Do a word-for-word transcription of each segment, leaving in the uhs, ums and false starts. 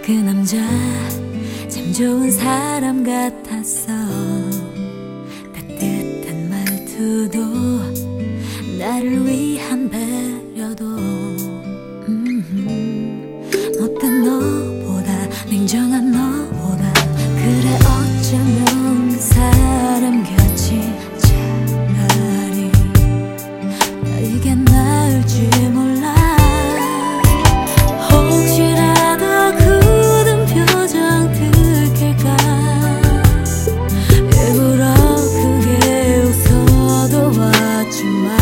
그 남자 참 좋은 사람 같았어. 따뜻한 말투도 나를 위한 배려도 음, 못된 너보다 냉정한 너보다 그래 어쩌면 그 사람 곁이 차라리 이게 나을지 몰라. 혹시라도 굳은 표정 들킬까 일부러 크게 웃어도 왔지만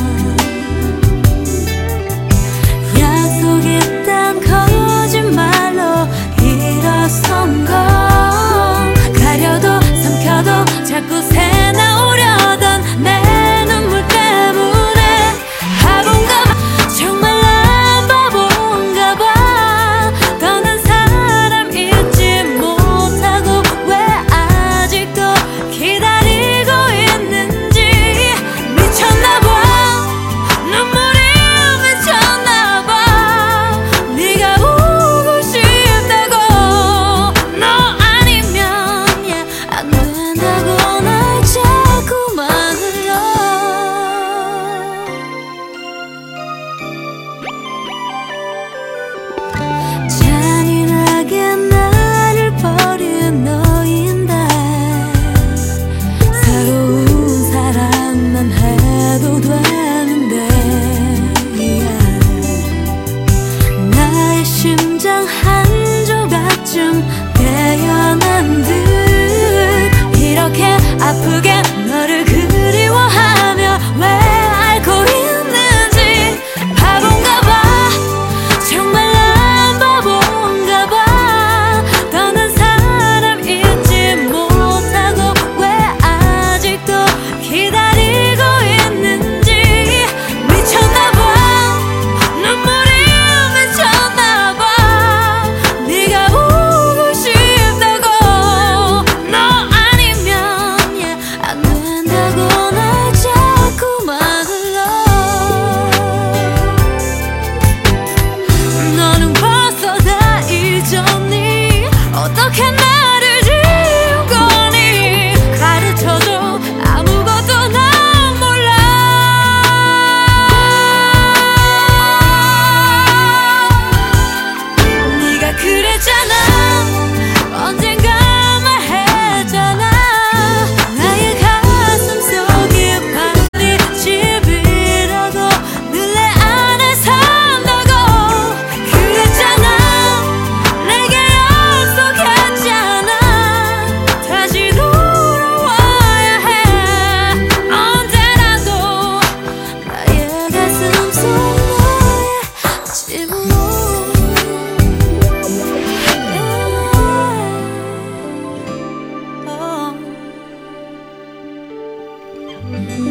약속했던 거짓말로 일어선 걸 가려도 삼켜도 자꾸 새나오려던 내 눈물 때문에 바본가 봐. 정말 난 바본가 봐. 떠난 사람 잊지 못하고 왜 아직도 기다리고 있는지. 미쳤나 봐. 눈물이 미쳤나 봐. 네가 우고 싶다고. 너 아니면 yeah, 안 된다고 날 자꾸만 흘려. 잔인하게 나를 버린 너인데 새로운 사랑만 해도 되는데 yeah. 나의 심장 한 조각쯤 깨어난 듯 이렇게 아프게 너를 그리워하며 왜 앓고 있는지. 바본가 봐. 정말 난 바본가 봐. 떠난 사람 잊지 못하고 왜 아직도 기다리고 있는지. 미쳤나 봐. 눈물이 미쳤나 봐. 네가 우고 싶다고. 너 아니면 yeah, 안 된다고 날 자꾸만 흘러. 너는 벌써 다 잊었니? 어떻게 나를 지운 거니? 가르쳐줘. 아무것도 난 몰라. 네가 그랬잖아. 언젠가 말했잖아. 나의 가슴 속이 빨리 집이라고 늘 내 안에 산다고 그랬잖아. 내게 약속했잖아. 다시 돌아와야 해. 언제라도 나의 가슴 속 너의 집으로. Yeah. Oh.